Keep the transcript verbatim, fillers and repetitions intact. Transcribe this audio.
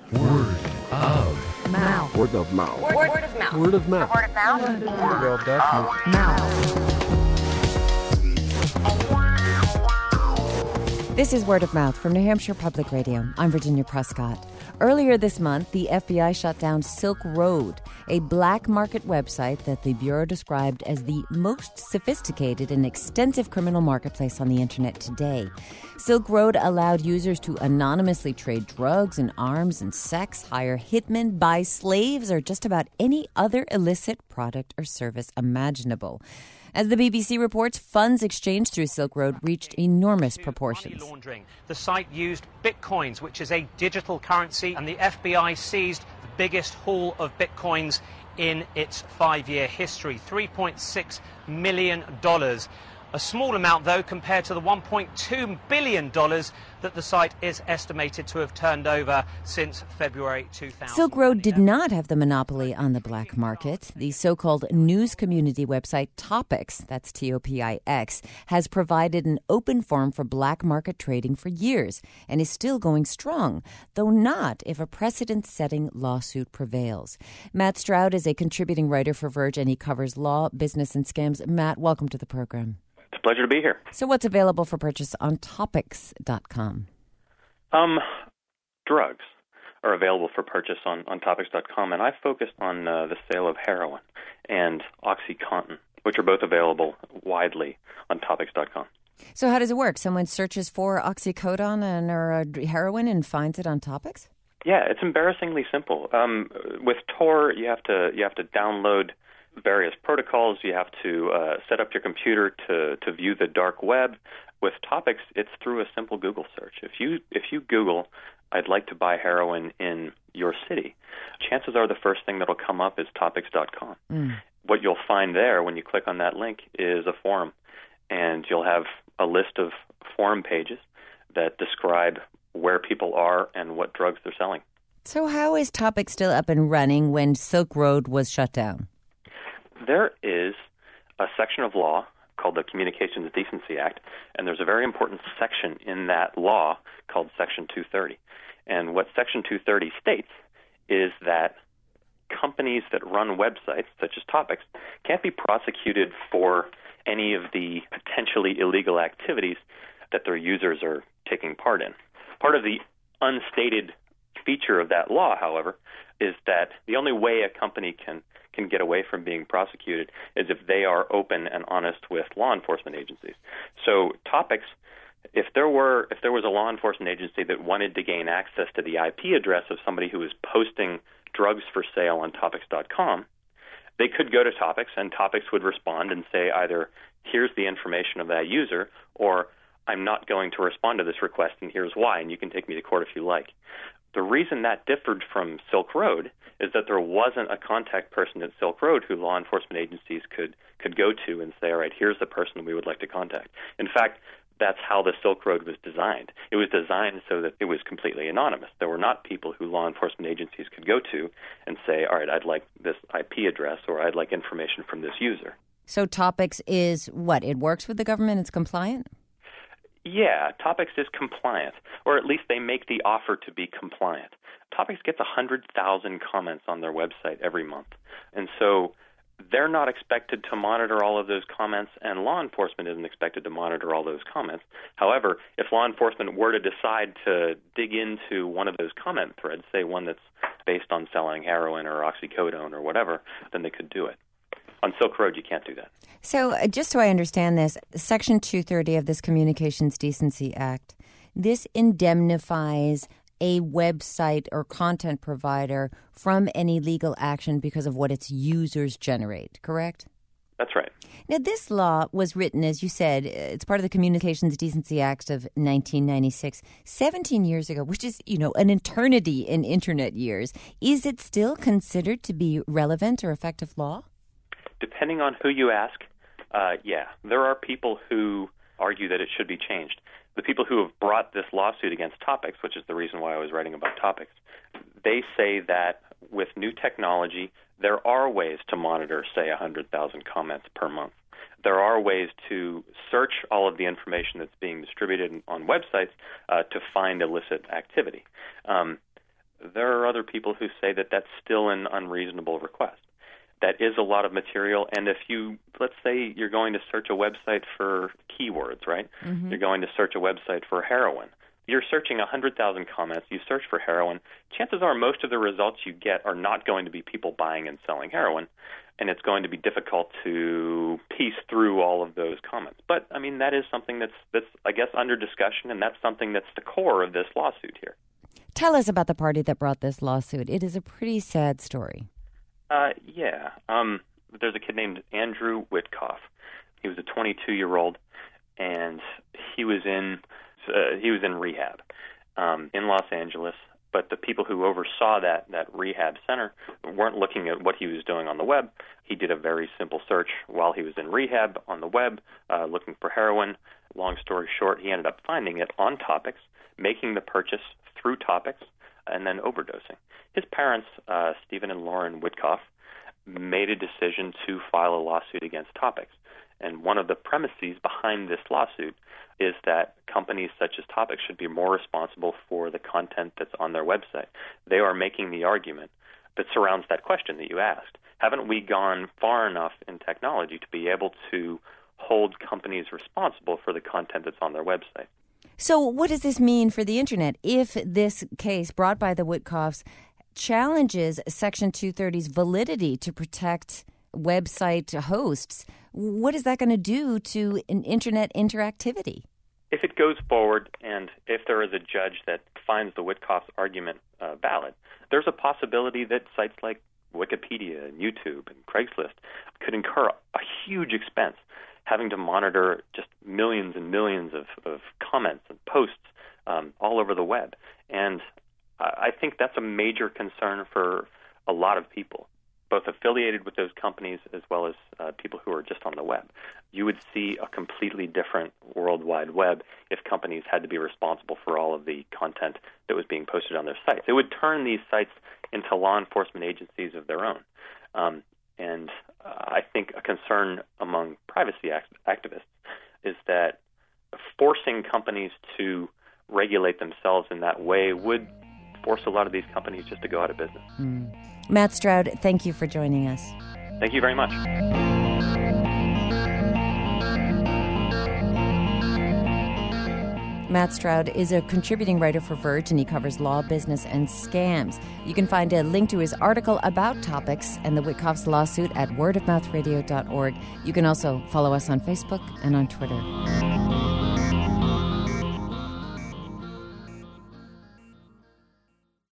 Word of mouth. Word of mouth. Word, word of mouth. Word of mouth. Word of mouth. Word of mouth. Mouth. This is Word of Mouth from New Hampshire Public Radio. I'm Virginia Prescott. Earlier this month, the F B I shut down Silk Road, a black market website that the Bureau described as the most sophisticated and extensive criminal marketplace on the internet today. Silk Road allowed users to anonymously trade drugs and arms and sex, hire hitmen, buy slaves, or just about any other illicit product or service imaginable. As the B B C reports, funds exchanged through Silk Road reached enormous proportions. Money laundering. The site used bitcoins, which is a digital currency, and the F B I seized the biggest haul of bitcoins in its five-year history, three point six million dollars. A small amount, though, compared to the one point two billion dollars that the site is estimated to have turned over since February two thousand. Silk Road did not have the monopoly on the black market. The so-called news community website Topix, that's T O P I X, has provided an open forum for black market trading for years and is still going strong, though not if a precedent-setting lawsuit prevails. Matt Stroud is a contributing writer for Verge, and he covers law, business, and scams. Matt, welcome to the program. It's a pleasure to be here. So what's available for purchase on Topix dot com? Um, drugs are available for purchase on, on Topix dot com, and I focused on uh, the sale of heroin and OxyContin, which are both available widely on Topix dot com. So how does it work? Someone searches for oxycodone and or uh, heroin and finds it on Topix? Yeah, it's embarrassingly simple. Um, with Tor, you have to you have to download various protocols. You have to uh, set up your computer to, to view the dark web. With Topix, it's through a simple Google search. If you if you Google, I'd like to buy heroin in your city, chances are the first thing that'll come up is Topix dot com. Mm. What you'll find there when you click on that link is a forum, and you'll have a list of forum pages that describe where people are and what drugs they're selling. So how is Topix still up and running when Silk Road was shut down? There is a section of law called the Communications Decency Act, and there's a very important section in that law called Section two thirty. And what Section two thirty states is that companies that run websites, such as Topix, can't be prosecuted for any of the potentially illegal activities that their users are taking part in. Part of the unstated feature of that law, however, is that the only way a company can can get away from being prosecuted is if they are open and honest with law enforcement agencies. So Topix, if there were if there was a law enforcement agency that wanted to gain access to the I P address of somebody who was posting drugs for sale on Topix dot com, they could go to Topix, and Topix would respond and say either, here's the information of that user, or I'm not going to respond to this request, and here's why, and you can take me to court if you like. The reason that differed from Silk Road is that there wasn't a contact person at Silk Road who law enforcement agencies could, could go to and say, all right, here's the person we would like to contact. In fact, that's how the Silk Road was designed. It was designed so that it was completely anonymous. There were not people who law enforcement agencies could go to and say, all right, I'd like this I P address, or I'd like information from this user. So Topix is what? It works with the government? It's compliant? Yeah, Topix is compliant, or at least they make the offer to be compliant. Topix gets one hundred thousand comments on their website every month, and so they're not expected to monitor all of those comments, and law enforcement isn't expected to monitor all those comments. However, if law enforcement were to decide to dig into one of those comment threads, say one that's based on selling heroin or oxycodone or whatever, then they could do it. On Silk Road, you can't do that. So uh, just so I understand this, Section two thirty of this Communications Decency Act, this indemnifies a website or content provider from any legal action because of what its users generate, correct? That's right. Now, this law was written, as you said, it's part of the Communications Decency Act of nineteen ninety-six, seventeen years ago, which is, you know, an eternity in Internet years. Is it still considered to be relevant or effective law? Depending on who you ask, uh, yeah. There are people who argue that it should be changed. The people who have brought this lawsuit against Topix, which is the reason why I was writing about Topix, they say that with new technology, there are ways to monitor, say, one hundred thousand comments per month. There are ways to search all of the information that's being distributed on websites uh, to find illicit activity. Um, there are other people who say that that's still an unreasonable request. That is a lot of material, and if you, let's say you're going to search a website for keywords, right? Mm-hmm. You're going to search a website for heroin. You're searching one hundred thousand comments, you search for heroin, chances are most of the results you get are not going to be people buying and selling heroin, and it's going to be difficult to piece through all of those comments. But, I mean, that is something that's, that's I guess, under discussion, and that's something that's the core of this lawsuit here. Tell us about the party that brought this lawsuit. It is a pretty sad story. Uh, yeah. Um, there's a kid named Andrew Witkoff. He was a twenty-two-year-old, and he was in uh, he was in rehab um, in Los Angeles. But the people who oversaw that that rehab center weren't looking at what he was doing on the web. He did a very simple search while he was in rehab on the web, uh, looking for heroin. Long story short, he ended up finding it on Topics, making the purchase through Topics, and then overdosing. His parents, uh, Stephen and Lauren Witkoff, made a decision to file a lawsuit against Topics. And one of the premises behind this lawsuit is that companies such as Topics should be more responsible for the content that's on their website. They are making the argument that surrounds that question that you asked. Haven't we gone far enough in technology to be able to hold companies responsible for the content that's on their website? So what does this mean for the Internet if this case brought by the Witkoffs challenges Section two thirty's validity to protect website hosts? What is that going to do to an Internet interactivity? If it goes forward and if there is a judge that finds the Witkoff's argument uh, valid, there's a possibility that sites like Wikipedia and YouTube and Craigslist could incur a huge expense having to monitor just millions and millions of, of comments and posts um, all over the web. And I think that's a major concern for a lot of people, both affiliated with those companies as well as uh, people who are just on the web. You would see a completely different World Wide Web if companies had to be responsible for all of the content that was being posted on their sites. It would turn these sites into law enforcement agencies of their own. Um, and uh, I think a concern among privacy act- activists is that forcing companies to regulate themselves in that way would force a lot of these companies just to go out of business. Mm. Matt Stroud, thank you for joining us. Thank you very much. Matt Stroud is a contributing writer for Verge, and he covers law, business, and scams. You can find a link to his article about Topics and the Witkoffs lawsuit at word of mouth radio dot org. You can also follow us on Facebook and on Twitter.